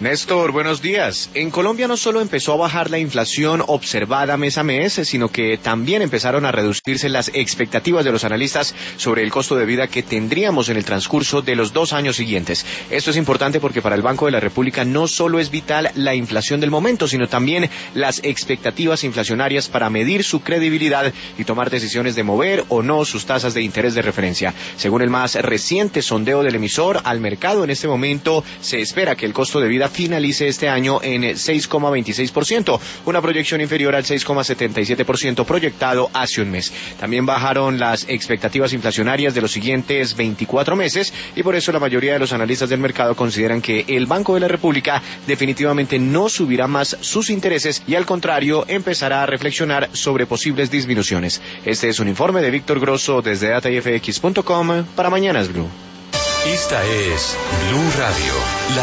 Néstor, buenos días. En Colombia no solo empezó a bajar la inflación observada mes a mes, sino que también empezaron a reducirse las expectativas de los analistas sobre el costo de vida que tendríamos en el transcurso de los 2 años siguientes. Esto es importante porque para el Banco de la República no solo es vital la inflación del momento, sino también las expectativas inflacionarias para medir su credibilidad y tomar decisiones de mover o no sus tasas de interés de referencia. Según el más reciente sondeo del emisor al mercado, en este momento se espera que el costo de vida finalice este año en 6,26%, una proyección inferior al 6,77% proyectado hace un mes. También bajaron las expectativas inflacionarias de los siguientes 24 meses y por eso la mayoría de los analistas del mercado consideran que el Banco de la República definitivamente no subirá más sus intereses y al contrario empezará a reflexionar sobre posibles disminuciones. Este es un informe de Víctor Grosso desde datafx.com para Mañanas Blue. Esta es Blue Radio.